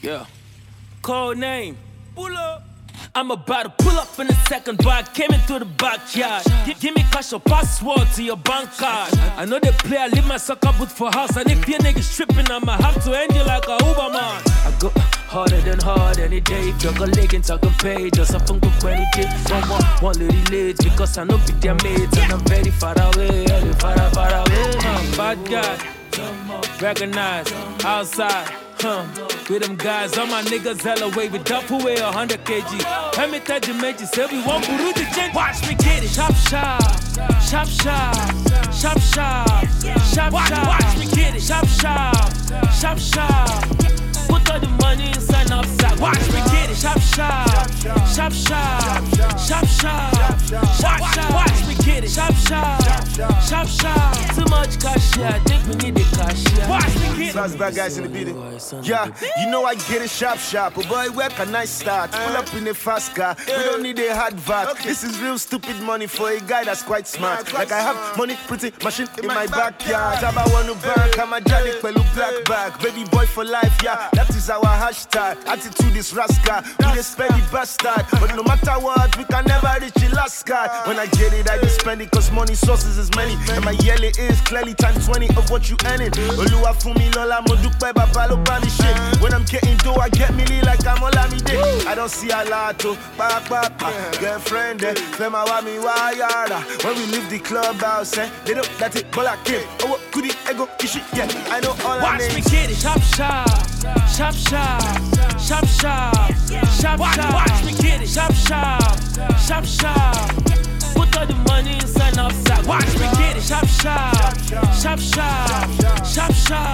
Yeah. Code name. Pull up. I'm about to pull up in a second, but I came in through the backyard. Give me cash or password to your bank card. I know they play, I leave my sucker boot for house. And if your niggas tripping, I'ma have to end you like a Uber man. I go harder than hard any day. If you're legging, talking pay, just a funk of 20 days. One little late because I know be their mates. And I'm very far away, far away. Bad guy, recognize, outside. With them guys, all my niggas hella way with duffel weigh 100 kg. Let me tell you, mate, you say we want Buru to change. Watch me get it. Shop, shop, shop, shop, shop, shop, shop, shop. Watch me get it. Shop, shop, shop, shop. Put all the money inside and outside. Watch me get it. Shop, shop, shop, shop, shop, shop. Watch me get it. Shop, shop, shop, shop. Too much cash, yeah. I think we need the cash, yeah. Watch me get it. Sounds bad guys in the building. Yeah, you know I get it sharp. But boy, where can I start? Pull up in a fast car. We don't need a hard VAT. This is real stupid money for a guy that's quite smart. Like I have money, pretty machine in my backyard. Jabba want to bank, I'm a jolly pelu black bag. Baby boy for life, yeah, that is our hashtag. Attitude is rascal, we just spend the bastard. But no matter what, we can never reach the last card. When I get it, I just spend it cause money sources is many. And my yearly is clearly times 20 of what you earning. Oluwa fumi lola modukwe babalo bami shit. When I'm getting dough, I get milli like I'm Olamide. I don't see a lot to back, girlfriend, fema wa mi wa yara. When we leave the clubhouse, they know that it but I can't. Oh, what could it ego ishi? Yeah, I know all I need. Watch me get it. Shop, shop, shop, shop, shop, shop, shop, shop. Watch me get it. Shop, shop, shop, shop. Put all the money inside and outside. Watch me get it. Shop, shop, shop, shop, shop,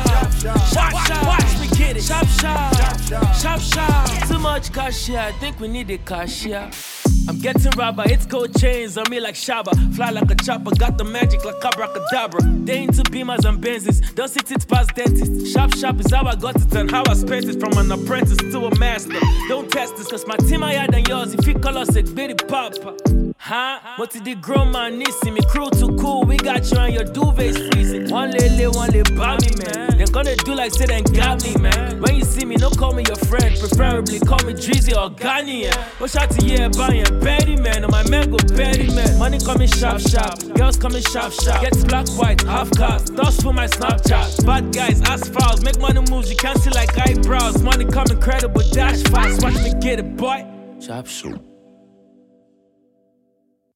shop. Watch me get it. Shop, shop, shop, shop. Too much cash, yeah. I think we need a cash, yeah. I'm getting rubber, it's gold chains on me like Shabba. Fly like a chopper, got the magic like abracadabra. They into Beamers and Benzes, don't sit it past dentists. Sharp is how I got it and how I spent it. From an apprentice to a master. Don't test this, cause my team higher than yours. If you call us a bitty papa. Huh? What did the grown man need? See me crew too cool, we got you and your duvet's freezing. One lay by me, man. They're gonna do like say they got me, man. When you see me, don't call me your friend. Preferably call me Drizzy or Ghanaian. Watch out to yeah, buying Betty, man. On my man go Betty, man. Money coming sharp. Girls coming sharp. Gets black, white, half cast. Dust for my Snapchat. Bad guys, ass fouls. Make money moves, you can't see like eyebrows. Money come incredible, dash fast. Watch me get it, boy. Sharp shoot.